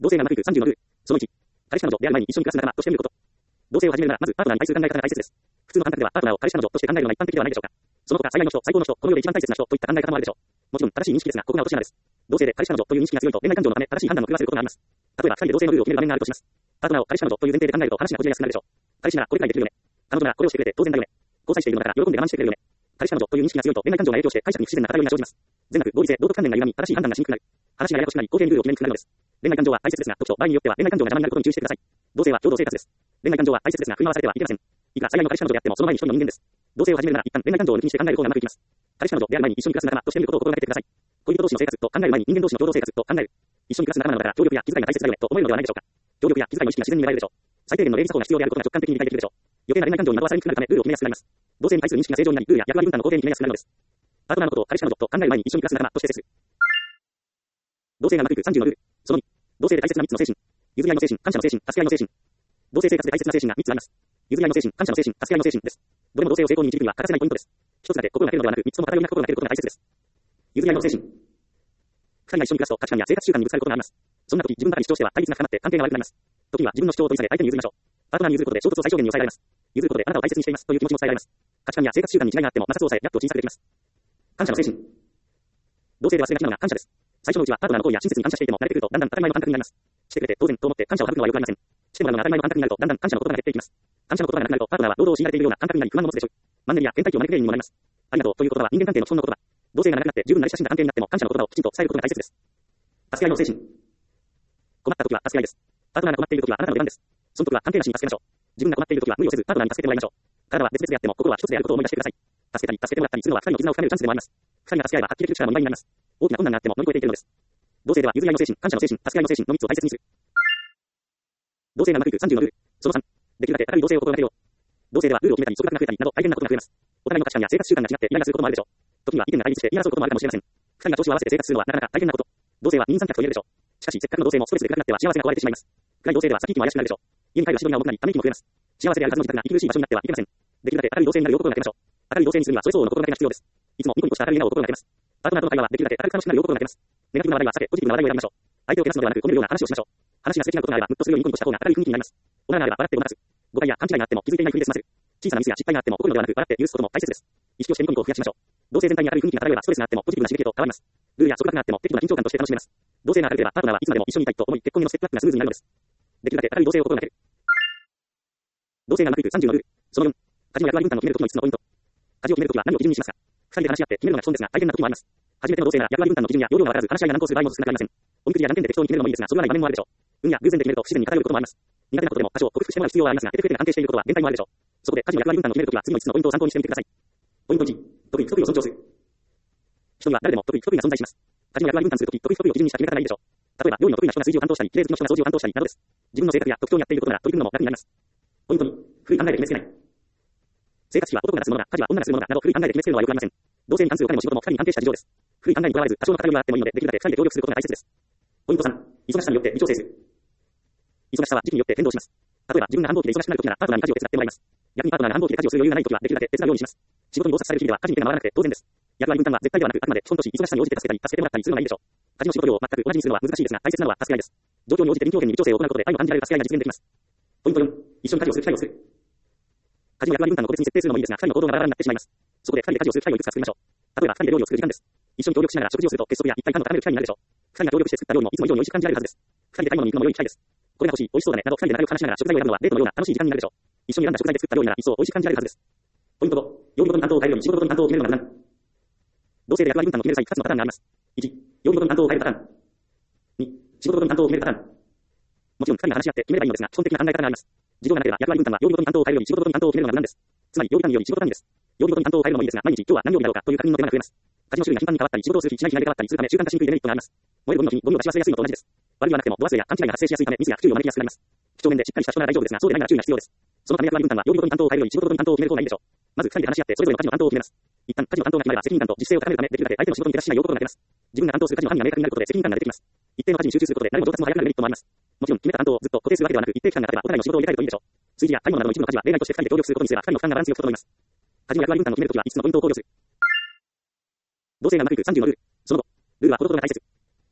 同性が長く30のルール。その1、彼氏彼女である前に一緒に暮らす仲間として見ること。同棲を始めるなら、まずパートナーに対する考え方が大切です。普通の感覚ではパートナーを彼氏彼女として考えるのが一般的ではないでしょうか。その他最愛の人、最高の人、この世で一番大切な人といった考え方もあるでしょう。もちろん正しい認識ですが、ここが落とし穴です。同性で彼氏彼女という認識が強いと恋愛感情のため正しい判断を狂わせることがあります。例えば二人で同性のルールを決める場面があるとします。パートナーを彼氏彼女という前提で考えると話がこじれやすくなるでしょう。彼氏ならこれくらいできるよね。彼女ならこれをしてくれて当然だよね。交際しているのだから喜んで我慢してくれるよね。彼氏彼女という認識が強いと恋愛感情が影響して解釈に不自然な偏りが生じます。善悪、合理性、道徳観念が歪み、正しい判断がしにくくなる。話がややこしくなり、公平にルールを決めにくくなるのです。恋愛感情は大切ですが、時と場合によっては恋愛感情が邪魔になることに注意してください。同性は共同生活です。恋愛感情は大切ですが、振り回されてはいけません。いくら最愛の彼氏彼女であってもその前に一人の人間です。同性を始めるなら一旦恋愛感情を抜きにして考える方がうまくいきます。彼氏彼女である前に一緒に暮らす仲間として見ることを心がけてください。恋人同士の生活と考える前に人間同士の共同生活と考える。一緒に暮らす仲間なのだから協力や気遣いが大切だよねと思えるのではないでしょうか。協力や気遣いの意識が自然に芽生えるでしょう。最低限の礼儀作法が必要であることが直感的に理解できるでしょう。余計な恋愛感情に惑わされにくくなるためルールを決めやすくなります。同性に対する認識が正常になり、ルールや役割分担の公平に決めやすくなるのです。パートナーのことを彼氏彼女と考える前に一緒に暮らす仲間として接する。同性が長く30のルール。その2、同性で大切な3つの精神。譲り合いの精神、感謝の精神、助け合いの精神。同性生活で大切な精神が3つあります。譲り合いの精神、感謝の精神、助け合いの精神です。どれも同性を成功に導くには欠かせないポイントです。一つだけ心がけるのではなく、3つとも偏りなく心がけることが大切です。譲り合いの精神。二人が一緒に暮らすと価値観や生活習慣にぶつかることがあります。そんな時、自分ばかり主張しては対立が深まって関係が悪くなります。時には自分の主張を取り下げ相手に譲りましょう。パートナーに譲ることで衝突を最小限に抑えられます。譲ることであなたを大切にしていますという気持ちも伝えられます。価値観や生活習慣に違いがあっても摩擦を抑え、やっと小さくできます。感謝の精神。同性で忘れがちなのが感謝です。最初のうちはパートナーの行為や親切に感謝していても慣れてくるとだんだん当たり前の感覚になります。してくれて当然と思って感謝を省くのは良くありません。してもらうのが当たり前の感覚になるとだんだん感謝の言葉が減っていきます。感謝の言葉がなくなるとパートナーは労働を強いられているような感覚になり不満を持つでしょう。マンネリや倦怠期を招く原因にもなります。ありがとうという言葉は人間関係の基本の言葉。同性がなくなって十分なり親しんだ関係になっても感謝の言葉をきちんと伝えることが大切です。助け合いの精神。困った時は助け合いです。パートナーが困っている時はあなたの出番です。その時は関係なしに助けましょう。自分が困っている時は無理をせずパートナーに助けてもらいましょう。体は別々であっても心は一つであることを思い出してください。助けたり助けてもらったりするのは二人の絆を深めるチャンスでもあります。二人が助け合えば発揮できる力も2倍になります。大きな困難があっても乗り越えていけるのです。同性では譲り合いの精神、感謝の精神、助け合いの精神の3つを大切にする。同性が長く30のルール。その3、できるだけ高い同性を心がけよう。同性ではルールを決めたり束縛が増えたりなど大変なことが増えます。お互いの価値観や生活習慣が違ってイライラすることもあるでしょう。時には意見が対立して言い争うこともあるかもしれません。二人が調子を合わせて生活するのはなかなか大変なこと。同性は二人三脚と言えるでしょう。しかしせっかくの同性もストレスで暗くなっては幸せが壊れてしまいます。暗い同性では先行きも怪しくなるでしょう。家に帰る足取りが重くなりため息も増えます。幸せであるはずの自宅が息苦しい場所になってはいけません。できるだけ明るい同性になるよう心がけましょう。明るい同性にするにはそれ相応の心がけが必要です。いつもニコニコした明るい笑顔を心がけます。パートナーとの会話はできるだけ明るく楽しくなるよう心がけます。ネガティブな話題は避けポジティブな話題を選びましょう。相手をけなすのではなく褒めるような話をしましょう。話が素敵なことがあればムッとするようにニコニコした方が明るい雰囲気になります。おならがあれば笑ってごまかす。誤解や勘違いがあっても気づいていないふりで済ませる。小さなミスや失敗があっても怒るのではなく笑って許すことも大切です。意識をしてニコニコを増やしましょう。同性全体に明るい雰囲気が漂えばストレスがあってもポジティブな刺激へと変わります。ルールや束縛があっても適度な緊張感として楽しめます。同性が明るければパートナーはいつまでも一緒にいたいと思い結婚へのステップアップがスムーズになるのです。できるだけ明るい同性を心がける。同性が長く30のルール。その4、家事の役割分担を決める時の5つのポイント。家事を決めるときは何を基準にしますか。二人で話し合って決めるのが基本ですが大変な時もあります。初めての同性なら役割分担の基準や要領がわからず話し合いが難航する場合も少なくありません。おみくじや断点で適当に決めるのもいいですがそれはない場面もあるでしょう。運や偶然で決めると不自然に偏ることもあります。苦手なことでも多少克服してもらう必要はありますが得て増えてが安定していることは限界もあるでしょう。そこで家事の役割分担を決めるときは次の5つのポイントを参考にしてみてください。ポイント1、得意不得意を尊重する。人には誰でも得意不得意が存在します。家事の役割分担するとき得意不得意を基準にした決め方がいいでしょう。例えば料理の得意な人が炊事を担当したり綺麗好きの人が掃除を担当したりなどです。自分の性格や特徴に合っていることなら取り組むのも楽になります。ポイント2、古い考えで決めつけない。生活費は男が出すものだ、家事は女がするものだなど古い考えで決めつけるのはよくありません。同性に関するお金も仕事も二人に安定した事情です。古い考えにとらわれず多少の偏りがあってもいいのでできるだけ二人で協力することが大切です。ポイント3、忙しさによって微調整する。忙しさは時期によって変動します。例えば自分が繁忙期で忙しくなるときならパートナーに家事を手伝ってもらいます。逆にパートナーが繁忙期で家事をする余裕がないときはできるだけ手伝うようにします。仕事に忙殺される日々では家事に手が回らなくて当然です。役割分担は絶対ではなくあくまで基本とし忙しさに応じて助けたり助けてもらったりするのがいいでしょう。家事の仕事量を全く同じにするのは難しいですが大切なのは助け合いです。状況に応じて臨機応変に微調整を行うことで愛を感じられる助け合いが実現できます。ポイント4、一緒に家事をする機会をする。家事の役割分担の個別に設定するのもいいですが、二人の行動がバラバラになってしまいます。そこで二人で家事をする機会をいくつか作りましょう。例えば二人で料理を作る時間です。一緒に協力しながら食事をすると結束や一体感を高める機会になるでしょう。二人が協力して作った料理もいつも以上に美味しく感じられるはずです。二人で買い物に行くのも良い機会です。これが欲しい、美味しそうだね、など二人で仲良く話しながら食材を選ぶのはデートのような楽しい時間になるでしょう。一緒に選んだ食材で作った料理なら一層美味しく感じられるはずです。ポイント5、曜日ごとに担当を変えるように仕事ごとに担当を決めるのが無難。同性で役割分担を決める際2つのパターンがあります。1、曜日ごとに担当を変えるパターン。2、仕事ごとに担当を決めるパターン。もちろん二人が話し合って決めればいいのですが、基本的な考え方があります。事情がなければ役割分担は曜日ごとに担当を変えるように仕事ごとに担当を決めるのが無難です。つまり曜日単位より仕事単位です。曜日ごとに担当を変えるのもいいですが、毎日今日は何曜日だろうかという確認の手間が増えます。家事の種類が頻繁に変わったり仕事をする日しない日が変わったりするため習慣化しにくいデメリットがあります。燃えるゴミの日にゴミを出し忘れやすいのと同じです。悪いはなくても度忘れや勘違いが発生しやすいためミスや不注意を招きやすくなります。几帳面でしっかりした人なら大丈夫ですが、そうでないなら注意が必要です。そのため役割分担は曜日ごとに担当を変えるより仕事ごとに担当を決める方がいいでしょう。まず二人で話し合ってそれぞれの家事の担当を決めます。一旦家事の担当が決まれば責任感と自主性を高めるためできるだけ相手の仕事に手出しないよう心がけます。自分が担当する家事の範囲が明確になることで責任感が出てきます。一定の家事に集中することで何も上達も早くなるメリットもあります。もちろん決めた担当をずっと固定するわけではなく一定期間が経てばお互いの仕事を入れ替えるといいでしょう。炊事や買い物などの一部の家事は例外として二人で協力することにすれば二人の負担がバランスよく整います。家事の役割分担を決めるときは5つのポイントを考慮する。同性が長く30のルール。その後、ルールはほどほどが大切。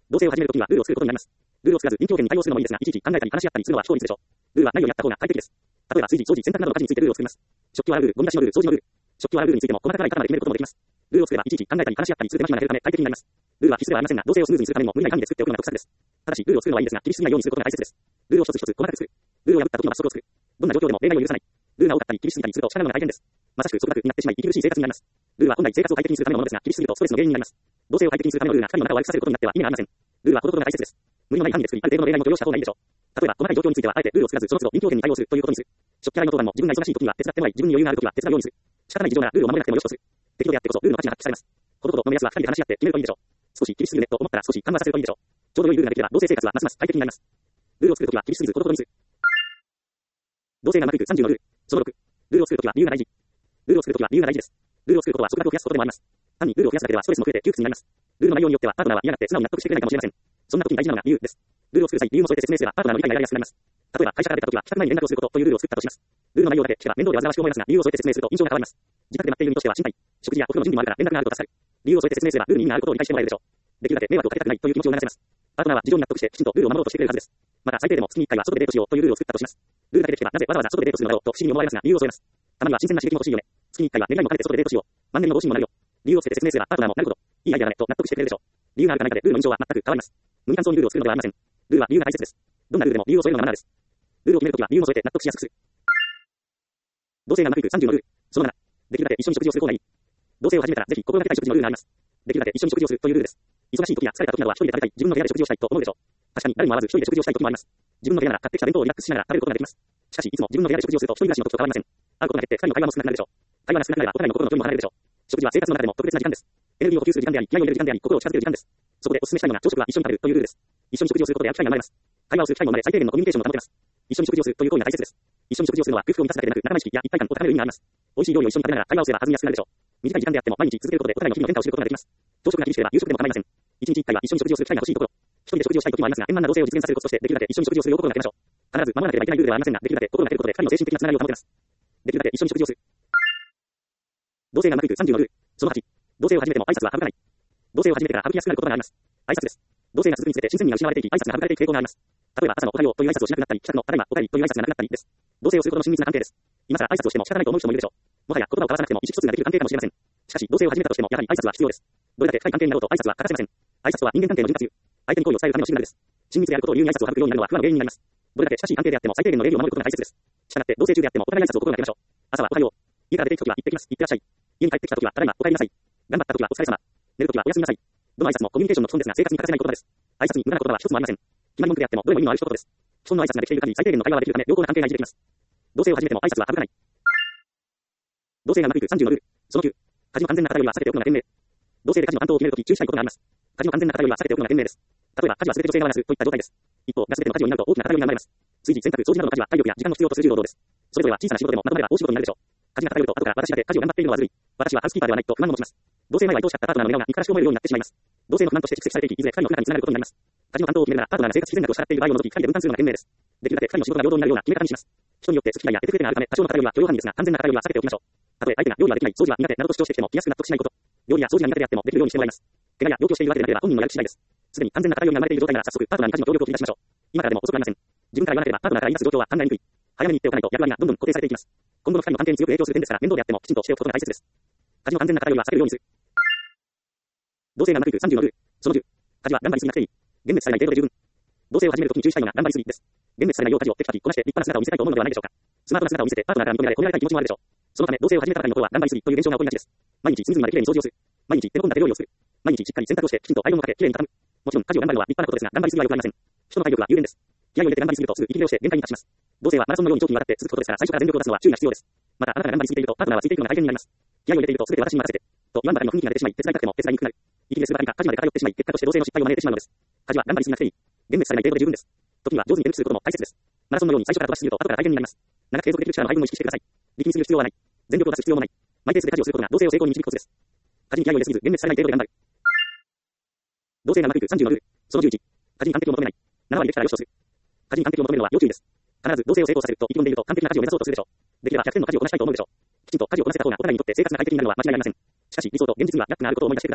同棲を始めるときにはルールを作ることになります。ルールを作らず臨機応変に対応するのもいいですが、いちいち考えたり話し合ったりするのは非効率でしょう。ルールはないようにやった方が快適です。例えば炊事、掃除、洗濯などの家事についてルールを作ります。食器を洗うルール、ゴミ出しのルール、掃除のルール。食器を洗うルールについても細かくないからまで決めることもできます。ルールを作ればいちいち考えたり話し合ったりする手間暇が減るため快適になります。ルールは必須ではありませんが、同棲をスムーズにするためにも無理ない範囲で作っておくのが得策です。ただし、ルールを作るのはいいですが、厳しすぎないようにすることが大切です。ルールを一つ一つ細かく作る。ルールを破った時の罰則を作る。どんな状況でも例外を許さない。ルールが多かったり厳しすぎたりすると従うのが大変です。まさしく束縛になってしまい、息苦しい生活になります。ルールは本来生活を快適にするためのものですが、厳しすぎるとストレスの原因になります。同棲を快適にするためのルールが二人の仲を悪くさせることになっては意味がありません。ルールはほどほどが大切です。無理のない範囲で作り、ある程度の例外も許容した方がいいでしょう。例えば、細かい状況についてはあえてルールを作らず、その都度臨機応変に対応するということにする。食器洗いの当番も自分が忙しい時には手伝ってもらい、自分に余裕がある時は手伝うようにする。仕方ない事情ならルールを守れなくてもよしとする。適度であってこそルールの価値が発揮されます。ほどほどの目安は二人で話し合って決めるといいでしょう。少し厳しすぎるねと思ったら少し緩和させるといいでしょう。ちょうど良いルールができれば同棲生活はますます快適になります。ルールを作るときは厳しすぎずほどほどにする。同棲がうまくいく30のルール。その6。ルールを作るときは理由が大事。ルールを作るときは理由が大事です。ルールを作ることは束縛を増やすことでもあります。単にルールを増やすだけではストレスも増えて窮屈になります。ルールの内容によってはパートナーは嫌がって素直に納得してくれないかもしれません。そんな時に大事なのが理由です。ルールを作る際、理由も添えて説明すればパートナーの理解がやりやすくなります。例えば会社から出た時は帰宅前に連絡をすることというルールを作ったとします。ルールの内容だけ聞けば面倒で煩わしく思いますが、理由を添えて説明すると印象が変わります。自宅で待っている身としては心配。食事やお風呂の準備もあるから連絡があると助かる。理由を添えて説明すればルールに意味があることを理解してもらえるでしょう。できるだけ迷惑をかけたくないという気持ちを促せます。パートナーは事情に納得してきちんとルールを守ろうとしてくれるはずです。また最低でも月に1回は外でデートしようというルールを作ったとします。ルールだけで聞けばなぜわざわざ外でデートするのだろうと不思議に思われますが理由を添えます。たまには新鮮な刺激も欲しいよね。月に1回は願いも兼ねて外でデートしよう。万年の同心もなるよ。理由をつけて説明すればパートナーもなるほど。いいアイデアだねと納得してくれるでしょう。理由があるかないかでルールの印象は全く変わります。無理感想にルールを作るのではありません。ルールは理由が大切です。どんなルールでも理由を添えるのがマナーです。ルールを決めるときは理由を添えて納得しやすくする。同棲がうまくいく30のルール。その7。できるだけ一緒に食事をする方がいい。同棲を始めたらぜひ心がけたい食事のルールがあります。できるだけ一緒に食事をするというルールです。忙しい時や疲れた時などは一人で食べたい自分の部屋で食事をしたいと思うでしょう。確かに誰にも会わず一人で食事をしたい時もあります。自分の部屋なら買ってきた弁当をリラックスしながら食べることができます。しかしいつも自分の部屋で食事をすると一人暮らしの時と変わりません。会うことが減って二人の会話も少なくなるでしょう。会話が少なくなればお互いの心の距離も離れるでしょう。食事は生活の中でも特別な時間です。エネルギーを補給する時間であり、気合を入れる時間であり、心を近づける時間です。そこでお勧めしたいのが朝食は一緒に食べるというルールです。一緒に食事をすることで会う機会が生まれます。会話をする機会も生まれ最低限のコミュニケーションも保てます。一緒に食事をするという行為が大切です。一緒に食事をするのは空腹を満たすだけでなく仲間意識や一体感を高める意味があります。美味しい料理を一緒に食べながら会話をすれば弾みやすくなるでしょう。短い時間であっても毎日続けることでお互いの日々の変化を知ることができます。朝食が厳しければ夕食でも構いません。一日一回は一緒に食事をする機会が欲しいところ。一人で食事をしたい時もありますが、円満な同棲を実現させるコツとしてできるだけ一緒に食事をする心がけましょう。必ず守らなければいけないルールではありませんが、できるだけ心がけることで二人の精神的なつながりを保てます。できるだけ一緒に食事をする。同棲がうまくいく30のルール。その8。同棲を始めても挨拶は省かない。同棲を始めてから省きやすくなることがあります。挨拶です。同棲が続くにつれて新鮮味が失われていき、挨拶が省かれていく傾向があります。例えば朝のおはようという挨拶をしなくなったり、帰宅のただいまお帰りという挨拶がなくなったりです。同棲をすることの親密な関係です。今更挨拶をしても仕方ないと思う人もいるでしょう。もはや言葉を交わさなくても意思疎通ができる関係かもしれません。しかし同棲を始めたとしてもやはり挨拶は必要です。どれだけ深い関係になろうと挨拶は欠かせません。挨拶は人間関係の潤滑油。相手に好意を伝えるためのシグナルです。親密であることを理由に挨拶を省くようになるのは不和の原因になります。どれだけ親しい関係であっても最低限の礼儀を守ることが大切です。したがって同棲中であってもお互い挨拶を心がけましょう。朝はおはよう。家から出て行くときは行ってきます。行ってらっしゃい。家に帰ってきたときはただいまお帰りなさい。頑張ったときはお疲れ様。寝るときはおやすみなさい。どの挨拶もコミュニケーションの基本ですが生活に欠かせない言葉です。挨拶に無駄な言葉は一つもありません。決まり文句であってもどれも意味のある一言です。基本の挨拶ができている限り最低限の会話はできるため良好な関係が維持できます。同棲を始めても挨拶は省かない。同棲がうまくいく30のルール。その9。家事の完全な偏りは避けておくのが賢明。同棲で家事の担当を決めるとき注意したいことがあります。家事の完全な偏りは避けておくのが賢明です。例えば家事は全て女性が回すといった状態です。一方が全ての家事を担うと大きな偏りが生まれます。炊事、洗濯、掃除などの家事は体力や時間の必要とする重労働です。それぞれは小さな仕事でもまとまれば大仕事になるでしょう。家事が偏ると後から私だけ家事を頑張っているのはずるい。私はハウスキーパーではないと不満を持ちます。同棲前は愛おしかったパートナーの笑顔が憎らしく思えるようになってしまいます。同棲の不満として蓄積されていき、いずれ二人の不仲につながることになります。家事の担当を決めるならパートナーが生活必然額を支払っている場合を除き二人で分担するのが賢明です。できるだけ二人の仕事が平等になるような決め方にします。人によって好き嫌いや得手があるため多少の偏りは許容範囲ですが完全な偏りは避けておきましょう。たとえ相手が料理はできない、掃除は苦手などと主張してきても気安く納得しないこと。料理や掃除が苦手であってもできるようにしてもらいます。怪我や病気をしているわけでなければ本人のやる気次第です。すでに完全な偏りが生まれている状態なら早速パートナーに家事の協力を切り出しましょう。今からでも遅くありません。自分から言わなければパートナーから言い出す状況は考えにくい。早めに言っておかないと役割がどんどん固定されていきます。今後の二人の関係に強く影響する点ですから面倒であってもきちんとしておくことが大切です。家事の完全な偏りは避けるようにする。同棲がうまくいく30のルール。その10。家事は頑張りすぎなくていい。幻滅されない程度で十分。同棲を始めるときに注意したいのが頑張りすぎです。幻滅されないよう家事をテキパキこなして立派な姿を見せたいと思うのではないでしょうか。スマートな姿を見せてパートナーから認められ褒められたい気持ちもあるでしょう。そのため同棲を始めたばかりの頃は頑張りすぎという現象が起こりがちです。毎日隅々まできれいに掃除をする。毎日手の込んだ手料理をする。毎日しっかり洗濯をしてきちんとアイロンをかけきれいに畳む。もちろん家事を頑張るのは立派なことですが頑張りすぎは良くありません。人の体力は有限です。気合を入れて頑張りすぎるとすぐ息切れをして限界に達します。同棲はマラソンのように長期にわたって続くことですから最初から全力を出すのは注意が必要です。またあなたが頑張りすぎているとパートナーはついていくのが大変になります。気合を入れていると全て私に任せてと言わんばかりの雰囲気が出てしまい手伝いたくても手伝いにくくなる。息切れするばかりか家事まで偏ってしまい結果として同棲の失敗を招いてしまうのです。家事は頑張りすぎなくていい。幻滅されない程度で十分です。時には上手に手抜きすることも大切です。マラソンのように最初から飛ばしすぎると後から大変になります。長く継続できる力の配分を意識してください。力みすぎる必要はない。全力を出す必要もない。マイペースで家事をすることが同棲を成功に導くコツです。家事に気合を入れすぎず幻滅されない程度で頑張る。同棲がうまくいく30のルール。その11。家事に完璧を求めない。7割できたら良しとする。家事に完璧を求めるのは要注意です。必ず同棲を成功させると意気込んでいると完璧な家事を目指そうとするでしょう。できれば100点の家事をこなしたいと思うでしょう。きちんと家事をこなせた方がお互いにとって生活が快適になるのは間違いありません。しかし理想と現実にはギャップがあることを思い出してください。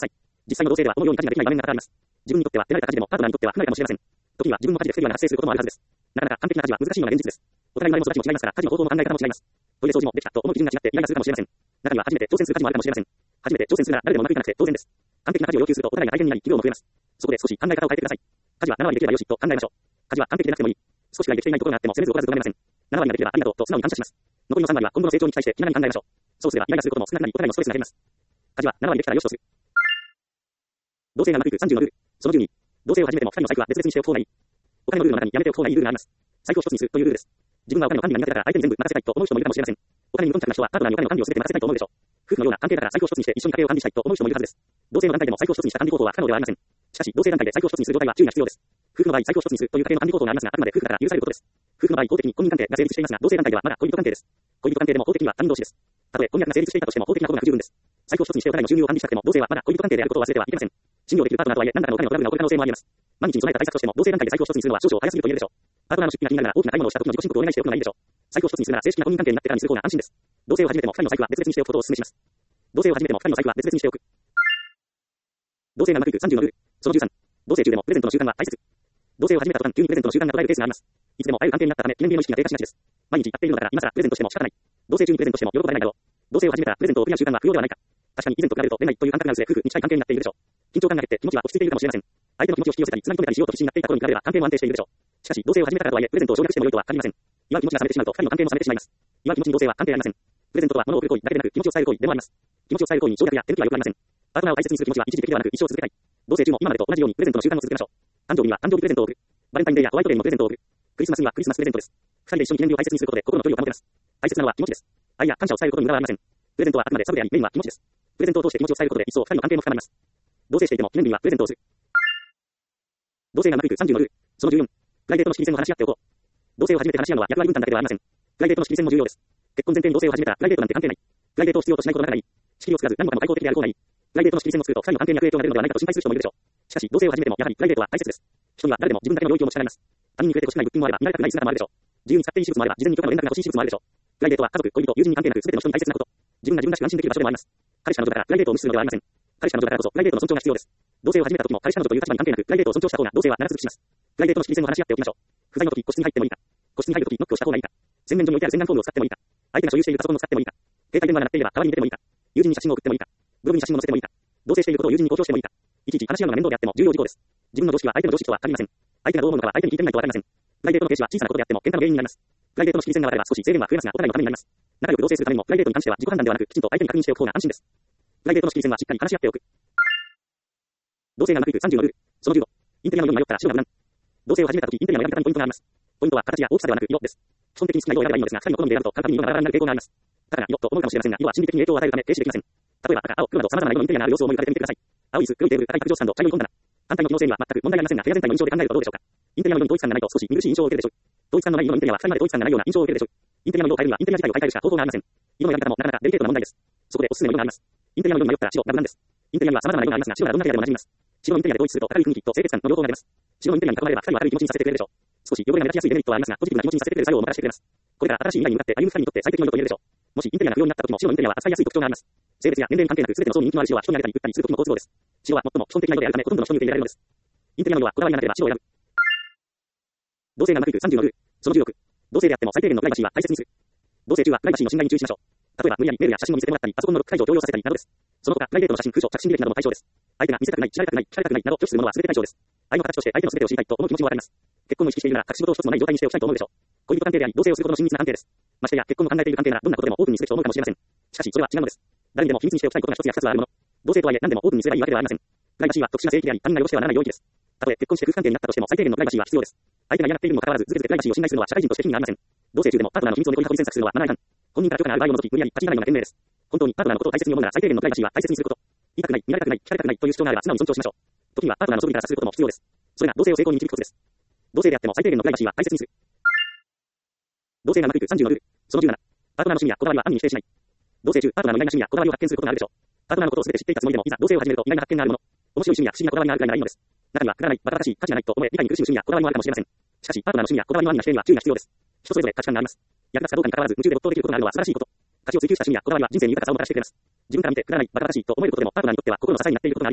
実際の同性ではこのように家事ができない場面が多々あります。自分にとっては手慣れた家事でもパートナーにとっては不慣れかもしれません。時には自分も家事で不手際が発生することもあるはずです。なかなか完璧な家事は難しいのが現実です。お互いの生まれも育ちも違いますから、家事の方法も考え方も違います。トイレ掃除もできたと思う基準が違ってイライラするかもしれません。中には初めて挑戦する家事もあるかもしれません。初めて挑戦するなら誰でもうまくいかなくて当然です。完璧な家事を要求するとお互いが大変になり、企業も増えます。そこで少し考え方を変えてください。家事は7割できればよしと考えましょう。家事は完璧でなくてもいい。少しくらいできていないところがあっても責めず怒らず怒られません。7割ができればありがとうと素直に感謝します。残りの3割は今後の成長に期待して気長に考えましょう。そうすればイライラすることも少なくなりお互いのストレスが減ります。家事は7割できたらよしとする。同性がうまくいく30のルール。その12。同性を始めても2人の財布は別々にしておく方がいい。お金のルールの中にやめておく方がいいルールがあります。財布を一つにするというルールです。自分はお金の管理が苦手だから相手に全部任せたいと思う人もいるかもしれません。お金に無頓着な人はパートナーにお金の管理を全て任せたいと思うでしょう。夫婦のような関係だから財布を一つにして一緒に家計を管理したいと思う人もいるはずです。同性の団体でも財布を一つにした管理方法は不可能ではありません。しかし同性団体で財布を一つにする場合は注意が必要です。夫婦の場合財布を一つにするという家庭の管理方法がありますが、あくまで夫婦だから許されることです。夫婦の場合法的に婚姻関係が成立していますが、同性団体ではまだ恋人関係です。恋人関係でも法的には他人同士です。たとえ婚約が成立していたとしても法的なことが不十分です。財布を一つにしてお金の収入を管理したくても同性はまだ恋人関係であることを忘れてはいけません。信用できるパートナーとはいえ何らかのお金のトラブルが起こる可能性もあります。毎日に備えた対策としても同性団体で財布を一つにするのは少々早すぎると言えるでしょう。パートナーの出費が気になるなら大きな買い物をした時の自己申告をお願いしておくのがいいでしょう。財布を一つにするなら正式な婚姻関係になってからにする方が安心です。同性を始めても2人の財布は別々にしておくことをお勧めします。同性を始めても2人の財布は別々にしておく。同性がうまくいく30のルール。その13。同性中でもプレゼントの習慣は大切。同性を始めた途端急にプレゼントの習慣が途絶えるケースがあります。いつでも会える関係になったため記念日への意識が低下しがちです。毎日会っているのだから今更プレゼントしても仕方ない。同性中にプレゼントしても喜ばれないだろう。同性を始めたらプレゼントを送り合う習慣は不要ではないか。確かに以前と比べると恋愛という感覚が薄れ夫婦に近い関係になっているでしょう。緊張感が減って気持ちは落ち着いているかもしれません。相手の気持ちを引き寄せたりつなぎ止めたりしようと必死になっていた頃に比べれば関係も安定しているでしょう。しかし同性を始めたからとはいえプレゼントを省略しても良いとは限りません。祝う気持ちが冷めてしまうと2人の関係も冷めてしまいます。祝う気持ちに同性は関係ありません。プレゼントとは物を送る行為だけでなく気持ちを伝える行為でもあります。気持ちを伝える行為に省略や手抜きはよくありません。パートナーを大切にする気持ちは一時的ではなく一生続けたい。同性中も今までと同じようにプレゼントの習慣を続けましょう。誕生日には誕生日プレゼントを送る。バレンタインデーやホワイトデーにもプレゼントを送る。クリスマスにはクリスマスプレゼントです。2人で一緒に記念日を大切にすることで心の距離を保てます。大切なのは気持ちです。愛や感謝を伝えることに無駄はありません。プレゼントはあくまでサブでありメインは気持ちです。プレゼントを通して気持ちを伝えることで一層2人の関係も深まります。同棲していても記念日にはプレゼントをする。同棲がうまくいく30のルール。その14。プライベートの仕切り線を話し合っておこう。同棲を始めて話し合うのは役割分担だけではありません。プライベートの仕切り線も重要です。結婚前提に同棲を始めたらプライベートなんて関係ない。プライベートを必要としないことだからいい。仕切りを作らず何もかも外交的である方がいい。プライベートの仕切り線を作ると2人の関係に悪影響が出るのではないかと心配する人もいるでしょう。しかし同棲を始めてもやはりプライベートは大切です。人には誰でも自分だけの領域を持ちたがります。他人に触れてほしくない物品もあれば見られたくない姿もあるでしょう。自由に使っていい私物もあれば事前に許可の連絡が欲しい私物もあるでしょう。プライベートは家族、恋人、友人に関係なく全ての人に大切なこと。自分が自分らしく安心できる場所でもあります。彼氏彼女だからプライベートを無視するのではありません。彼氏彼女だからこそプライベートの尊重が必要です。同棲を始めた時も彼氏彼女という立場に関係なくプライベートを尊重した方が同棲は長続きします。プライベートの仕切り線を話し合っておきましょう。不在の時個室に入ってもいいか。個室に入る時ノックをした方がいいか。洗面所に置いてある洗顔フォームを使ってもいいか。相手が所有しているパソコンを使ってもいいか。携帯電話が鳴っていれば代わりに出てもいいか。友人に写真を送ってもいいか。ブログに写真を載せてもいいか。同棲していることを友人に公表してもいいか。いちいち話し合うのが面倒であっても重要事項です。自分の常識は相手の常識とは限りません。相手がどう思うのかは相手に聞いてみないとわかりません。プライベートのページは小さなことであっても喧嘩の原因になります。プライベートの仕切り線が割れば少し制限は増えますがお互いのためになります。仲良く同棲するためにもプライベートに関しては自己判断ではなくきちんと相手に確認しておく方が安心です。プライベートの仕切り線はしっかり話し合っておく。同棲がうまくいく30のルール。その15。インテリアのように迷ったら白が無難。同棲を始めた時インテリアの選び方にポイントがあります。ポイントは形や大きさではなく色です。基本的に好きな色を選べばいいのですが、2人の好みで選ぶと感覚に色がバラバラになる傾向があります。だから色と思うかもしれませんが、色は心理的に影響を与えるため停止できません。例えば赤、青、黒など様々な色のインテリアがある様子を思い浮かべてみてください。青い椅子、黒いテーブル、高い卓上スタンド、茶色い本棚。反対の機能性には全く問題がありませんが、部屋全体の印象で考えるとどうでしょうか。インテリアのように統一感がないと少し見苦しい印象を受けるでしょう。統一感のない色のインテリアは2人まで統一感がないような印象を受けるでしょう。インテリアの色を変えるにはインテリア自体を変えるしか方法がありません。色の選び方もなかなかデリケートな問題です。そこでおすすめの色があります。インテリアのように迷ったら白が無難です。インテリアには様々な色がありますが、白がどんな部屋でも馴染みます。白のインテリアで統一すると明るい雰囲気と清潔感の両方が出ます。白のインテリアに囲まれれば2人は明るい気持ちにさせてくれるでしょう。少し汚れが目立ちやすいデメリットはありますが、ポジティブな気持ちにさせてくれる作用をもたらしてくれます。これから新しい未来に向かって歩む2人にとって最適の色と言えるでしょう。もしインテリアが不要になった時も白のインテリアは扱いやすい特徴があります。性別や年齢に関係なく全ての層に人気のある白は人にあげたり売ったりする時の好都合です。白は最も基本的な色であるためほとんどの人に受け入れられるのです。インテリアの色はこだわりがなければ白を選ぶ。同性がうまくいく30のルール。その16。同性であっても最低限のプライバシーは大切にする。同性中はプライバシーの侵害に注意しましょう。例えば無理やりメールや写真を見せてもらったり、パソコンのロック解除を強要させたりなどです。その他プライベートの写真、空所、着信履歴なども対象です。相手が見せたくない、知られたくない、聞かれたくないなど拒否するものは全て対象です。愛の形として相手の全てを知りたいと思う気持ちもわかります。結婚を意識しているなら隠し事を一つもない状態にしておきたいと思うでしょう。恋人関係であり、同棲をするほどの親密な関係です。ましてや結婚を考えている関係ならどんなことでもオープンにすべきと思うかもしれません。しかしそれは違うのです。誰にでも秘密にしておきたいことが一つや二つはあるもの。同棲とはいえ何でもオープンにすればいいわけではありません。プライバシーは特殊な聖域であり、他人が汚してはならない領域です。たとえ結婚して夫婦関係になったとしても最低限のプライバシーは必要です。相手が嫌がっているにもかかわらず、ずけずけプライバシーを侵害するのは社会人として意味がありません。同棲中でもパートナーの秘密を猫に隠するのはマナー違反。本人から許可がある場合を除き無理やり立ち入らないのが賢明です。本当にパートナーのことを大切に思うなら最低限のプライバシーは大切にすること。言いたくない、見られたくない、聞かれたくないという主張があれば素直に尊重しましょう。時にはパートナーの素振りから察することも必要です。それが同棲を成功に導くコツです。同棲であっても最低限のプライバシーは大切にする。同棲がうまくいく30のルール。その17。パートナーの趣味やこだわりは暗に否定しない。同棲中、パートナーの意外な趣味やこだわりを発見することがあるでしょう。パートナーのことを全て知っていたつもりでも、いざ同棲を始めると意外な発見があるもの。面白い趣味や不思議なこだわりがあるくらいならいいのです。中にはくだらない、バタバタしい、価値がないと思え、理解に苦しむ趣味やこだわりもあるかもしれません。しかし、パートナーの趣味やこだわりのありな否定には注意が必要です。人それぞれ価値観があります。役立つかどうかに関わらず、夢中で没頭できることがあるのは素晴らしいこと。価値を追求した趣味やこだわりは人生に豊かさをもたらしてくれます。自分から見てくだらない、バタバタしいと思えることでもパートナーにとっては心の支えになっていることがあります。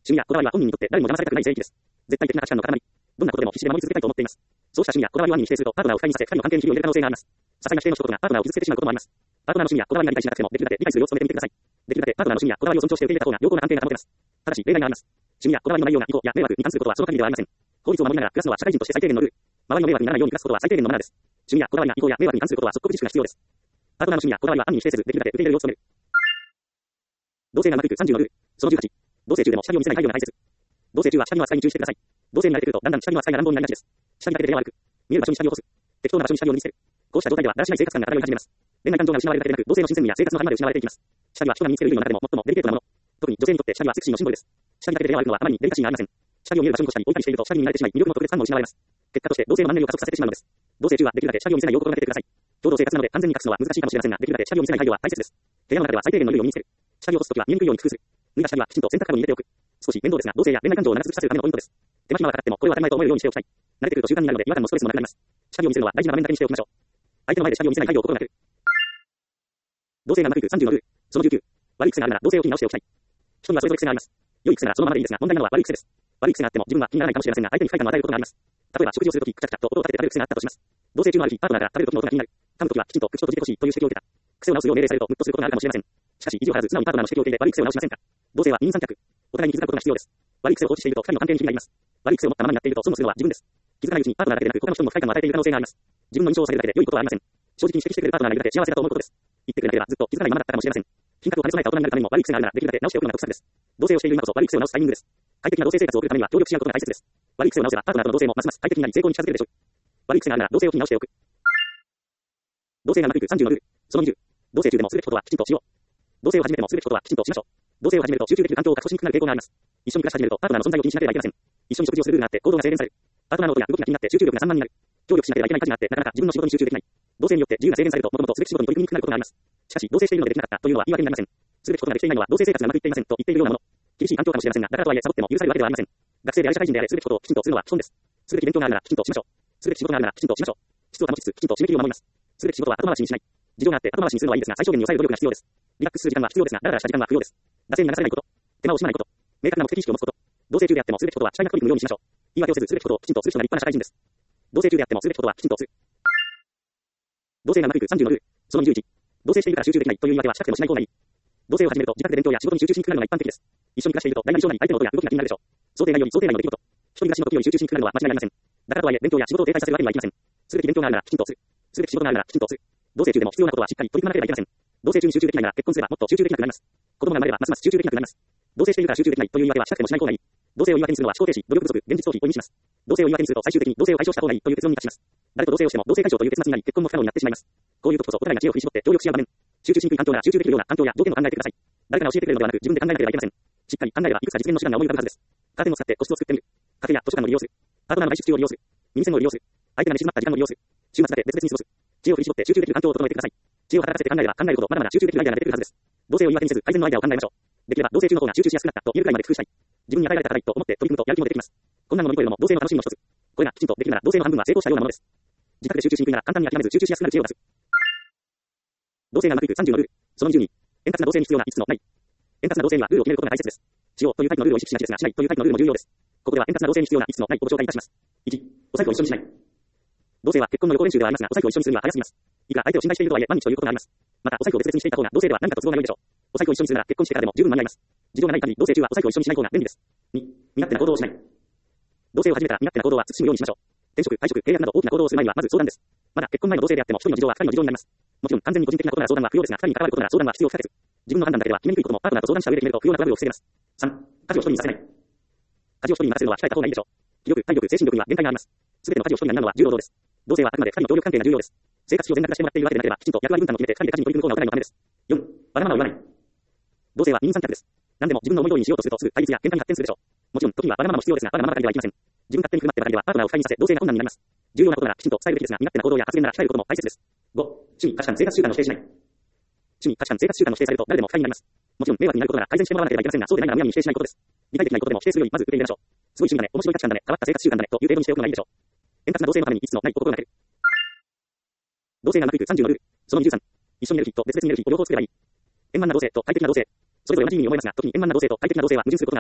趣味やこだわりは本人にとって誰も邪魔されたくない聖域です。絶対的な価値観の塊。どんなことでも必死で守り続けたいと思っています。そうした趣味やこだわりを暗に否定すると、パートナーを不快にさせ、二人の関係に火を入れる可能性があります。些細な否定の一言がパートナーを傷つけてしまうこともあります。パートナーの趣味やこだわりが理解しなくても、できるだけ理解する様子を努めてみてください。できるだけパートナーの趣味やこだわりを尊重して受け入れた方が良好な関係が保てます。ただし、例外があります。趣味やこだわりの内容が意図や迷惑に関することはその限りではありません。法律を守りながら暮らすのは社会人として最低限のルール。周りの迷惑にならないように暮らすことは最低限のマナーです。趣味やこだわりが意向や迷惑に関することは即刻自粛が必要です。パートナーの趣味やこだわりは暗に否定せず、できるだけ受け入れる様子を努める。同性がうまくいく30のルール。その18。同棲中でも下着を見せない配慮が大切。同棲中は下着の扱いに注意してください。同性に慣れてくると、だんだん下着の扱いが乱暴になりがちです。下着だけで手が悪く、見える場所に下着を干す。適当な場所に下着を脱ぎ捨てる。こうした状態では、だらしない生活感が漂い始めます。恋愛感情が失われるだけでなく、同性の新鮮味や生活の幅まで失われていきます。下着は人が身につける衣類の中でも最もデリケートなもの。特に女性にとって下着はセクシーのシンボルです。下着だけで手が悪いのはあまりにデリカシーがありません。下着を見える場所に干したり置いたりしていると、下着に慣れてしまい、魅力の特別感も失われます。結果として、同性のマンネリを加速させてしまうのです。同棲中はできるだけ下着を見せないよう心がけてください。共同生活なので完全に隠すのは難しいかもしれませんが、できるだけ下着を見せない配慮は大切です。部屋の中では最低限のルールを身につける。下着を干すときは見えにくいように工夫する。脱いだ下着はきちんと洗濯かごに入れておく。少し面倒ですが、同性や恋愛感情を長続きさせるためのポイントです。手間暇はかかっても、これは当たり前と思えるようにしておきたい。慣れてくると習慣になるので、違和感もストレスもなくなります。下着を見せるのは大事な場面だけにしておきましょう。相手の前で下着を見せない配慮を心がける。同性がうまくいく30のルール。その19。悪い癖があるなら同性を気に直しておきたい。人にはそれぞれ癖があります。良い癖ならそのままでいいですが、問題なのは悪い癖です。悪い癖があっても自分は気にならないかもしれませんが、相手に不快感を与えることがあります。例えば食事をするとき、くちゃくちゃと音を立てて食べる癖があったとします。同棲中のある日、パートナーから食べるときの音が気になる。噛むときはきちんと口を閉じてほしいという指摘を受けた。癖を直すよう命令されるとムッとすることがあるかもしれません。しかし、意地を張らず素直にパートナーの指摘を受け入れ悪い癖を直しませんか。同性は二人三脚。お互いに気づくことが必要です。悪い癖を放置していると二人の関係にひびが入ります。悪い癖を持ったままになっていると損をするのは自分です。気づかないうちにパートナーだけでなく他の人にも不快感を与えている可能性があります。自分の印象をされるだけで良いことはありません。正直に指摘してくれるパートナーがいるだけ幸せだと思うことです。言ってくれなければずっと気づかないままだったかもしれません。品格を兼ね備えた大人になるためにも悪い癖があるならできるだけ直しておくのが得策です。同棲をしている今こそ悪い癖を直すタイミングです。快適な同棲生活を送るためには協力し合うことが大切です。悪い癖を直せばパートナーとの同棲もますます快適になり成功に近づけるでしょう。悪い癖があるなら同棲を気に直しておく。同棲がうまくいく30のルール。その20。同棲中でもすべきことはきちんとしよう。同棲を始めてもすべきことはきちんとしましょう。同棲を始めると集中できる環境を確保しにくくなる傾向があります。一緒に暮らし始めるとパートナーの存在を気にしなければいけません。一緒に食事をするルールがあって行動が制限される。パートナーの音や動きが気になって集中力が散漫になる。協力しなければいけない家事があってなかなか自分の仕事に集中できない。同棲によって自由が制限されるともともとすべき仕事に取り組みにくくなることがあります。しかし同棲しているのでできなかったというのは言い訳になりません。すべきことができていないのは同棲生活がうまくいっていませんと言っているようなもの。厳しい環境かもしれませんが、だからとはいえサボっても許されるわけではありません。学生であれ社会人であれすべきことをきちんとするのは基本です。すべき勉強があるならきちんとしましょう。すべき仕事があるならきちんとしましょう。質を保ちつつきちんと締め切りを守ります。すべき仕事は後回しにしない。事情があって後回しにするのはいいですが、最小限に抑える努力が必要です。リラックスする時間は必要ですが、だらだらした時間は不要です。惰性に流されないこと。手間を惜しまないこと。明確な目的意識を持つこと。同棲中であってもすべきことは主体な取り組むようにしましょう。言い訳をせずすべきことをきちんとする人が立派な社会人です。同棲中であってもすべきことはきちんとする。同棲がうまくいく30のルール。その21。同棲しているから集中できないという言い訳はしたくてもしない方がいい。同棲を始めると自宅で勉強や仕事に集中しにくくなるのが一般的です。一緒に暮らしていると大なり小なり相手の音や動きが気になるでしょう。想定内より想定内の出来事。一人暮らしの時より集中しにくくなるのは間違いありません。だからとはいえ勉強や仕事を停滞させるわけにはいきません。すべき勉強があるならきちんとする。すべき仕事があるならきちんとする。同棲中でも必要なことはしっかり取り組まなければいけません。同棲中に集中できないなら結婚すればもっと集中できなくなります。子供が生まれればますます集中できなくなります。同棲しているから集中できないという言い訳はしたくてもしない方がいい。同棲を言い訳にするのは思考停止、努力不足、現実逃避を意味します。同棲を言い訳にすると最終的に同棲を解消した方がいいという結論に達します。誰と同棲をしても同棲解消という結末になり結婚も不可能になってしまいます。こういう時こそお互いが知恵を振り絞って協力し合う場面。集中しにくい環境なら集中できるような環境や条件を考えてください。誰かが教えてくれるのではなく自分で考えなければいけません。しっかり考えればいくつか実現の手段が思い浮かぶはずです。カーテンを使って個室を作ってみる。カフェや図書館を利用する。パートナーの外出中を利用する。耳栓を利用する。相手が寝静まった時間を利用する。週末だけ別々に過ごす。知恵を振り絞って集中できる環境を整えてください。知恵を働かせて考えれば考えるほどまだまだ集中できるアイデアが出てくるはずです。同棲を言い訳にせず改善のアイデアを考えましょう。できれば同棲中の方が集中しやすくなったと言えるくらいまで工夫したい。自分に与えられた課題と思って取り組むとやる気も出てきます。困難を乗り越えるのも同棲の楽しみの一つ。これがきちんとできるなら同棲の半分は成功したようなものです。自宅で集中しにくいなら簡単に諦めず集中しやすくなる知恵を出す。同棲がうまくいく30のルール。その22。円滑な同棲に必要な5つのない。円滑な同棲にはルールを決めることが大切です。しようというタイプのルールを意識しがちですが、しないというタイプのルールも重要です。ここでは円滑な同棲に必要な5つのないをご紹介いたします。1、お財布を一緒にしない。同棲は結婚の予行練習ではありますが、お財布を一緒にするには早すぎます。いくら相手を信頼しているとはいえ、毎日ということがあります。また、お財布を別々にしていた方が同棲では何かと都合が良いでしょう。お財布を一緒にするなら結婚してからでも十分間に合います。事情がない限り同棲中はお財布を一緒にしない方が便利です。2、身勝手な行動をしない。同棲を始めたら身勝手な行動は慎むようにしましょう。転職、退職、契約など大きな行動をする前にはまず相談です。まだ結婚前の同棲であっても一人の事情は二人の事情になります。もちろん完全に個人的なことなら相談は不要ですが、二人に関わることなら相談は必要不可欠。自分の判断だけでは決めにくいこともパートナーと相談した上で決めると不要なトラブルを防げます。3、家事を一人にさせない。家事を一人に任せるのは控えた方がいいでしょう。気力、体力、精神力には限界があります。すべての家事を一人にやるのは重労働です。同棲はあくまで二人の協力関係が重要です。生活費を全額出してもらっているわけでなければ、きちんと役割分担を決めて二人で家事に取り組む方がお互いのためです。4、わがままを言わない。同棲は二人三脚です。何でも自分の思い通りにしようとするとすぐ対立や喧嘩に発展するでしょう。もちろん時にはわがままも必要ですが、わがままばかりではいきません。自分勝手に振る舞ってばかりではパートナーを不快にさせ、同棲が困難になります。重要なことならきちんと伝えるべきですが、身勝手な行動や発言なら控えることも大切です。5、趣味、価値観、生活習慣を否定しない。趣味、価値観、生活習慣を否定されると誰でも不快になります。もちろん迷惑になることなら改善してもらわなければいけませんが、そうでないならむやみに否定しないことです。理解できないことでも否定するよりまず受け入れましょう。すごい趣味だね、面白い価値観だね、変わった生活習慣だねという程度にしておくのがいいでしょう。円滑な同棲のために5つのないを心がける。同棲がうまくいく30のルール。その23。一緒に寝る日と別々に寝る日を両方作ればいい。円満な同棲と快適な同棲。それぞれ同じ意味に思いますが、時に円満な同棲と快適な同棲は矛盾することがあります。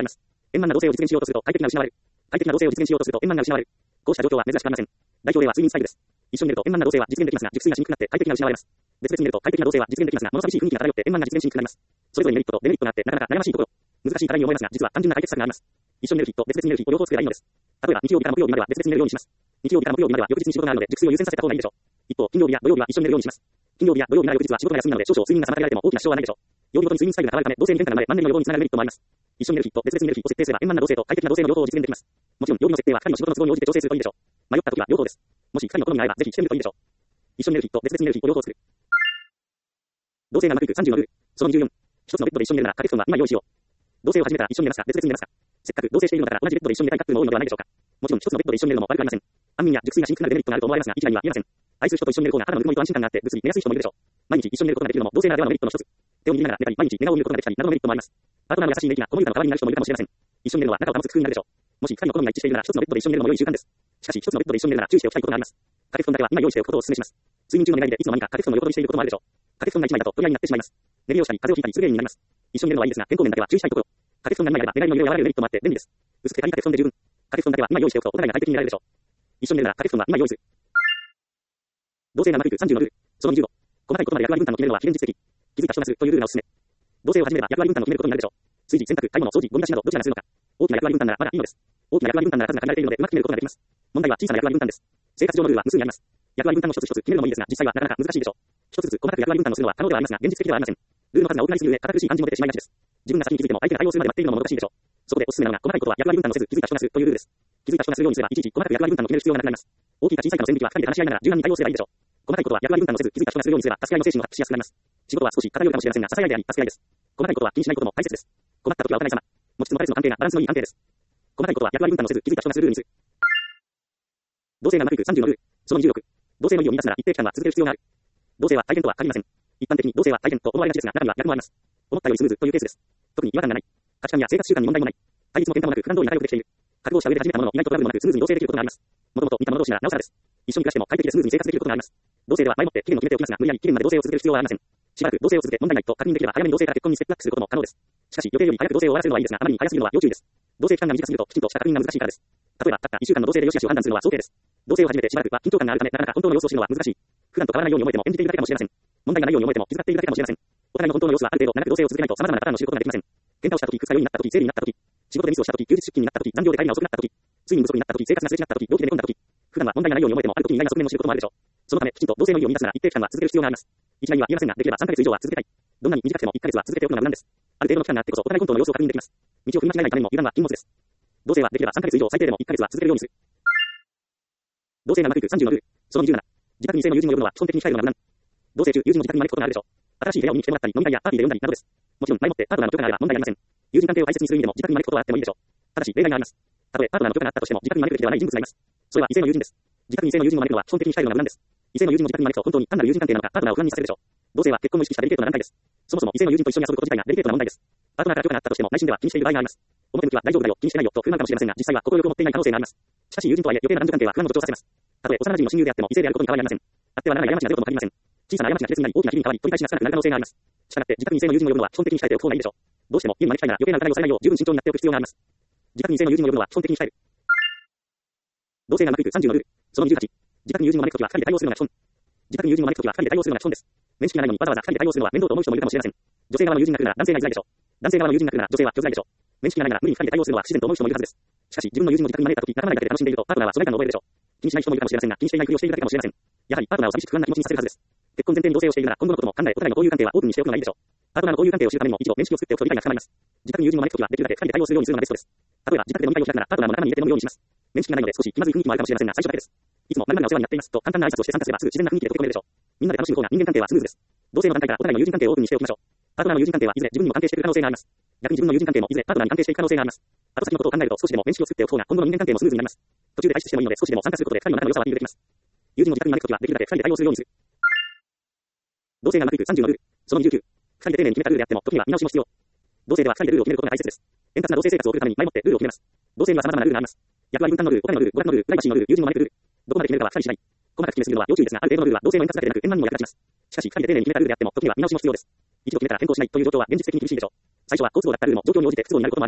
円満な同棲を実現しようとすると快適が失われる。快適な同棲を実現しようとすると円満が失われる。こうした状況は珍しくありません。代表例は睡眠スタイルです。一緒に寝ると円満な同棲は実現できますが、熟睡がしにくくなって快適が失われます。別々に寝ると快適な同棲は実現できますが、物寂しい雰囲気が漂って円満が実現しにくくなります。それぞれにメリットとデメリットがあって、なかなか悩ましいところ。難しい課題に思いますが、実は単純な解決策があります。一緒に寝る日と別々に寝る日を両方作ればいいのです。例えば、日曜日から木曜日までは別々に寝るようにします。日曜日から木曜日までは翌日に仕事があるので、熟睡を優先させた方がいいでしょう。一方、金曜日や土曜日は一緒に寝るようにします。金曜日や土曜日なら翌日は仕事が休みなので、少々睡眠が妨げられても大きな支障はないでしょう。曜日ごとに睡眠スタイルが変わるため、同性に変化が生まれ、マンネリの予防につながるメリットもあります。一緒に寝る日と別々に寝る日を設定すれば、円満な同性と快適な同性の両方を実現できます。もちろん、曜日の設定は2人の仕事の都合に応じて調整するといいでしょう。迷った時は両方です。もし2人の好みが合えば、ぜひしてみるといいでしょう。一緒に寝る日と別々に寝る日を両方作る。同性がうまくいく30のルール。その14。一つのベッドで一緒に寝るなら、掛け布団は今用意しよう。同性を始めたら一緒に寝ますか、別々に寝ますか。せっかく同棲しているのだから同じベッドで一緒に寝たいカップルも多いのではないでしょうか。もちろん一つのベッドで一緒に寝るのも悪くありません。安眠や熟睡がしにくくなるデメリットがあると思われますが、一概には言えません。愛する人と一緒に寝る方が肌のぬくもりと安心感があってぐっすり寝やすい人もいるでしょう。毎日一緒に寝ることができるのも同性ならではのメリットの一つ。手を握りながら寝たり、毎日寝顔を見ることができたりなどのメリットもあります。パートナーの優しい寝息が子守歌の代わりになる人もいるかもしれません。一緒に寝るのは仲を保つ工夫になるでしょう。もし二人の好みが一致しているなら一つのベッドで一緒に寝るのも良い習慣です。しかし一つのベッドで一緒に寝るなら注意しておきたいことがあります。掛け布団だけは今用意しておくことをお勧めします。睡眠中の願いでいつの間にか掛け布団の横取りしていることもあるでしょう。掛け布団が一枚だと取り合いになってしまいます。寝るようしたり風邪をひいたりする原因になります。一緒に寝るのはいいですが、健康面だけは注意したいところ。掛け布団が2枚あれば寝返りの揺れを和らげるメリットもあって便利です。薄くて軽い掛け布団で十分。掛け布団だけは今用意しておくとお互いが快適に寝られるでしょう。一緒に寝るなら掛け布団は今用意する。同性がうまくいく30のルール。その25。細かいことまで役割分担を決めるのは非現実的。気づいた人がするというルールがおすすめ。同性を始めれば役割分担を決めることになるでしょう。炊事、洗濯、買い物、掃除、ゴミ出しなどどちらがするのか。大きな役割分担ならまだいいのです。大きな役割分担なら数が限られているのでうまく決めることができます。問題は小さな役割分担です。生活上のルールは無数にあります。役割分担を一つ一つ決めるのもいいですが、実際はなかなか難しいでしょう。一つずつ細かく役割分担をするのは可能ではありますが、現実的ではありません。ルールの数が多くなりすぎる上、堅苦しい感じも出てしまいがちです。自分が先に気づいても相手が対応するまで待っているのも難しいでしょう。そこでおすすめなのが細かいことは役割分担をせず気づいた人がするというルールです。気づいた人がするようにすればいちいち細かく役割分担を決める必要がなくなります。大きいか小さいかの線引きは二人で話し合いながら柔軟に対応すればいいでしょう。細かいことは役割分担をせず気づいた人がするようにすれば助け合いの精神を発揮しやすくなります。仕事は少し偏るかもしれませんが、支え合いであり助け合いです。細かいことは気にしないことも大切です。困った時はお互い様。持ちつ持たれつの関係がバランスのいい関係です。細かいことは役割分担をせず気づいた人がするルールにする。同性がうまくいく30のルール。その26。同性の意を満たすなら一定期間は続ける必要がある。同性は体験とは限りません。一般的に同性は体験と思われがちですが、中には逆もあります。思ったよりスムーズというケースです。特に違和感がない。価値観や生活習慣に問題もない。対立も喧嘩もなく普段通り仲良くできている。覚悟した上で始めたものの意外とトラブルもなくスムーズに同棲できることがあります。もともと似た者同士ならなおさらです。一緒に暮らしても快適でスムーズに生活できることがあります。同性では前もって期限を決めておきますが、無理やり期限まで同棲を続ける必要はありません。しばらく同棲を続け問題ないと確認できれば早めに同棲から結婚にステップアップすることも可能です。しかし予定より早く同棲を終わらせるのはいいですが、あまりに早すぎるのは要注意です。同棲期間が短すぎるときちんとした確認が難しいからです。例えば、たった1週間の同棲で良し悪しを判断するのは想定です。同棲を始めてしばらくは緊張感があるため、なかなか本当の様子を知るのは難しい。普段と変わらないように思えても演じているだけかもしれません。問題がないように思えても気遣っているだけかもしれません。お互いの本当の様子はある程度長く同棲を続けないと様々なパターンを知ることができません。喧嘩をしたとき、二日酔いになったとき、生理になったとき、仕事でミスをしたとき、休日出勤になったとき、残業で帰りが遅くなったとき、睡眠不足になったとき、生活がすれ違ったとき、病気で寝込んだとき、普段は問題がないように思えてもあるときに意外な側面を知ることもあるでしょう。そのため、きちんと同棲の意を満たすなら一定期間は続ける必要があります。いきなりは言えませんが、できれば3ヶ月以上は続けたい。どんなに短くても1ヶ月は続けておくのが無難です。ある程度の期間があってこそお互い本当の様子を確認できます。道を踏み間違えないためにも油断は禁物です。同棲はできれば3ヶ月以上最低でも1ヶ月は続けるようにする。同棲がうまくいく30のルール。その27。自宅に異性の友人を呼ぶのは基本的に控えるのが無難。同棲中、友人の自宅に招くことがあるでしょう。新しい部屋を見に来てもらったり、飲み会やパーティーで呼んだりなどです。もちろん前もってパートナーの許可があれば問題ありません。友人関係を大切にする意味でも自宅に招くことはあってもいいでしょう。ただし例外があります。たとえパートナーの許可があったとしても自宅に招くべきではない人物がいます。それは異性の友人です。自宅に異性の友人を招くのは基本的に控えるのが無難です。異性の友人を自宅に招くと本当に単なる友人関係なのかパートナーを不安にさせるでしょう。同棲は結婚を意識したデリケートな段階です。そもそも異性の友人と一緒に遊ぶこと自体がデリケートな問題です。パートナーから許可があったとしても内心では気にしている場合があります。表向きは大丈夫だよ、気にしてないよと不満かもしれませんが、実際は心よく持っていない可能性があります。しかし友人とはいえ余計な男女関係は不安を助長させます。たとえ幼馴染の親友であっても異性であることに変わりありません。あってはならない過ちが出ることも限りません。小さな過ちが列になり大きな日々に変わり取り返しがつかなくなる可能性があります。したがって自宅に異性の友人を呼ぶのは基本的に控えておく方がいいでしょう。どうしても家に招きたいなら余計な疑いをされないよう十分慎重になっておく必要があります。自宅に異性の友人を呼ぶのは基本的に控える。同性がうまくいく30のルール。その28。自宅に友人を招くときは2人で対応するのが基本。自宅に友人を招くときは2人で対応するのが基本です。面識がないのにわざわざ2人で対応するのは面倒と思う人もいるかもしれません。女性側の友人が来るなら男性が居づらいでしょう。男性側の友人が来るなら女性は居づらいでしょう。面識がないなら無理に2人で対応するのは不自然と思う人もいるはずです。しかし自分の友人を自宅に招いたとき仲間内だけで楽しんでいるとパートナーは疎外感を覚えるでしょう。気にしない人もいるかもしれませんが気にしていないふりをしているだけかもしれません。やはりパートナーを寂しく不安な気持ちにさせるはずです。結婚前提に同棲をしているなら今後のことも考えお互いの交友関係はオープンにしておくのがいいでしょう。パートナーの交友関係を知るためにも一度面識を作っておくと理解が深まります。自宅に友人を招くときはできるだけ2人で対応するようにするのがベストです。例えば自宅で飲み会を開くならパートナーも仲間に入れて飲むようにします。面識がないので少し気まずい雰囲気もあるかもしれませんが最初だけです。いつも何々がお世話になっていますと簡単な挨拶をして参加すればすぐ自然な雰囲気で溶け込めるでしょう。みんなで楽しむ方が人間関係はスムーズです。同性の段階からお互いの友人関係をオープンにしておきましょう。パートナーの友人関係はいずれ自分にも関係している可能性があります。逆に自分の友人関係もいずれパートナーに関係していく可能性があります。後先のことを考えると少しでも面識を作っておく方が今後の人間関係もスムーズになります。途中で退出してもいいので少しでも参加することで2人の仲の良さはアピールできます。友人を自宅に招くときはできるだけ2人で対応するようにする。同性がうまくいく30のルール。その29。2人で丁寧に決めたルールであっても時には見直しも必要。同性では2人でルールを決めることが大切です。円滑な同性生活を送るために前もってルールを決めます。同性には様々なルールがあります。役割分担のルール、お金のルール、娯楽のルール、プライバシーのルール、友人を招くルール。どこまで決めるかは2人次第。細かく決めすぎるのは要注意ですが、ある程度のルールは同性の円滑だけでなく円満にも役立ちます。しかし2人で丁寧に決めたルールであっても時には見直しも必要です。一度決めたら変更しないという状況は現実的に厳しいでしょう。最初は好都合だったルールも状況に応じて不都合になることもあります。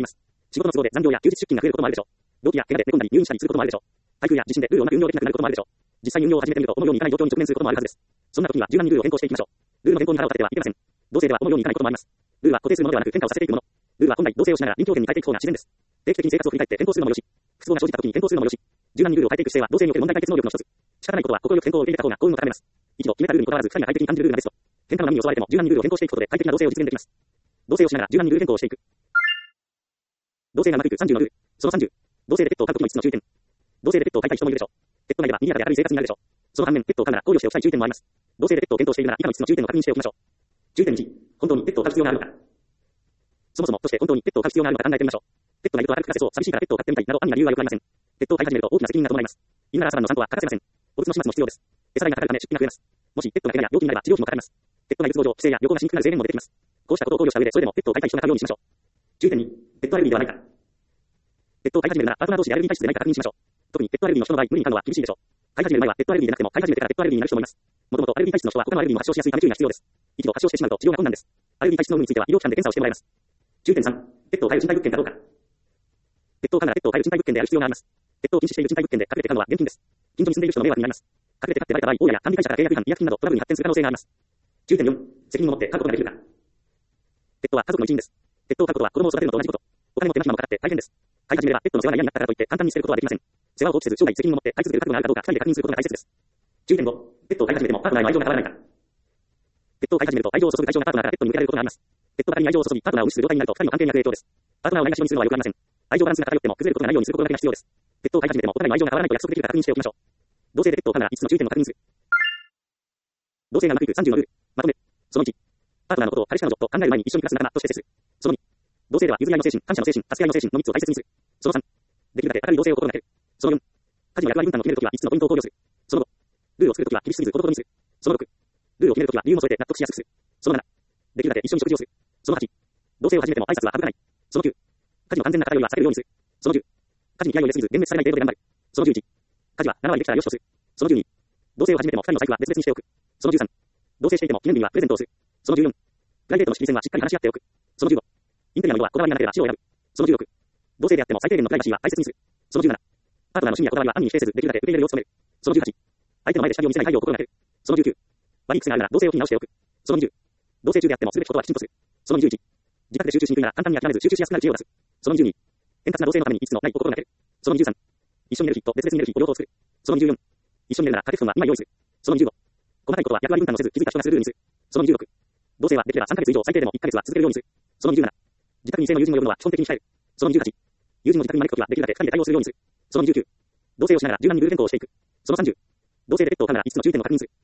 仕事の都合で残業や休日出勤が増えることもあるでしょう。病気や怪我で寝込んだり入院したりすることもあるでしょう。台風や地震でルールをうまく運用できなくなることもあるでしょう。実際に運用を始めてみるとこのようにいかない状況に直面することもあるはずです。そんな時には柔軟にルールを変更していきましょう。ルールの変更に腹を立ててはいけません。同性ではこのようにいかないこともあります。ルールは固定するものではなく変化をさせていくもの。ルールは本来同性をしながら臨機応変に変えていく方が自然です。定期的に生活を振り返って変更するのもよし、不都合が生じた時に変更するのもよし、柔軟にルールを変えていく姿勢は同性における問題解決能力の一つ。仕方ないことは心よく変更を受け入れた方が幸運を高めます。一度決めたルールにこだわらず二人が快適に感じるルールがベスト。変化の波に襲われても柔軟にルールを変更していくことで快適な同性を実現できます。同性をしながら柔軟にルール変更をしていく。同性がうまくいく30のルール。その30。同性でペットを飼う時の5つの注意点。同性でペットを飼いたい人もいるでしょう。ペット内では賑やかで明るい生活になるでしょう。その反面、ペットを飼うなら考慮しておきたい注意点もあります。同性でペットを検討しているなら以下の5つの注意点を確認しておきましょう。注意点1、本当にペットを飼う必要があるのか。そもそもとして本当にペットを飼う必要があるのか考えてみましょう。ペットがいると歩く暮らせそう、寂しいからペットを飼ってみたいなど安易な理由はよくありません。ペットを飼い始めると大きな責任が伴います。犬なら朝晩の散歩は欠かせません。お物の始末も必要です。餌代がかかるため出費が増えます。もしペットが怪我や病気になれば治療費もかかります。ペットがいる都合上、帰省や旅行がしにくくなる制限も出てきます。こうしたことを考慮した上でそれでもペットを飼いたい人が飼うようにしましょう。注意点2、ペットアレルギーではないか。ペットを飼い始めるならパートナー同士でアレルギー体質でないか確認しましょう。特にペットアレルギーの人の場合、無理に飼うのは厳しいでしょう。飼い始める前はペットアレルギーでなくても飼い始めてからペットアレルギーになる人もいます。もともとアレルギー体質の人は他のアレルギーも発症しやすいため注意が必要です。一度発症してしまうと治療が困難です。アレルギー体質の有無については医療機関で検査をしてもらいます。注意点3、ペットを飼える賃貸物件かどうか。ペットを飼うならペットを飼える賃貸物件である必要があります。ペットを禁止している賃貸物件で隠れて飼うのは厳禁です。近所に住んでいる人の迷惑になります。隠れて飼ってバレた場合、大家や管理会社から契約違反、違約金などトラブルに発展する可能性があります。注意点4、責任を持って飼うことができるか。ペットは家族の一員です。ペットを飼うことは子供を育てるのと同じこと。お金も手間暇もかかって大変です。飼い始めればペットの世話が嫌になったからといって簡単に捨てることはできません。世話を放棄せず、生涯責任を持って飼い続ける覚悟があるかどうか、二人で確認することが大切です。注意点5、ペットを飼い始めてもパートナーへの愛情が変わらないか。ペットを飼い始めると愛情を注ぐ対象がパートナーからペットに向けられることがあります。ペットが仮に愛情を注ぎ、パートナーを無視する状態になると二人の関係に悪影響です。パートナーをないがしろにするのはよくありません。愛情バランスが偏っても崩れることがないようにすることだけが必要です。ペットを飼い始めてもお互いの愛情が変わらないと約束できるか確認しておきましょう。同性でペットを飼うなら5つの注意点を確認する。同性がうまくいく30のルール。まとめ。その1、パートナーのことを彼氏彼女と考える前に一緒に暮らす仲間として接する。その2、同性では譲り合いの精神、感謝の精神、助け合いの精神の3つを大切にする。その3、できるだけ明るい同性を心がける。その4、家事の役割分担を決めるときは5つのポイントを考慮する。その5、ルールを作るときは厳しすぎずほどほどにする。その6、ルールを決めるときは理由も添えて納得しやすくする。その7、できるだけ一緒に食事をする。その8、同性を始めても挨拶は省かない。その9、家事の完全な偏りは避けるようにする。その10、家事に気合を入れすぎず幻滅されない程度で頑張る。その11、家事は7割できたら良しとする。その12、同性を始めても2人の財布は別々にしておく。その13、同棲していても記念日にはプレゼントをする。その14、プライベートの識別線はしっかり話し合っておく。その15、インテリアの色はこだわりがなければ白を選ぶ。その16、同性であっても最低限のプライバシーは大切にする。その17、パートナーの趣味やこだわりは安易に否定せずできるだけ受け入れるよう努める。その18、相手の前で下着を見せない配慮を心がける。その19、悪い癖があるなら同性を気に直しておく。その20、同性中であってもすべきことはきちんとする。その21、自宅で集中しにくいなら簡単に諦めず集中しやすくなる知恵を出す。その22、円滑な同性のためにいつのないを心がける。その23、一緒に寝る日と別々に寝る日を両方作る。その24、一緒に寝るなら掛け布団は2枚用意する。その25、細かいことは役割分担をせず気づいた人がするルールにする。その26、同性はできれば3ヶ月以上最低でも1ヶ月は続けるようにする。その27、自宅に異性の友人を呼ぶのは基本的に控える。その28、友人の自宅に招くときはできるだけ2人で対応するようにする。その29、同性をしながら柔軟にルール変更をしていく。その30、同性でペットを飼うなら5つの注意点を確認する。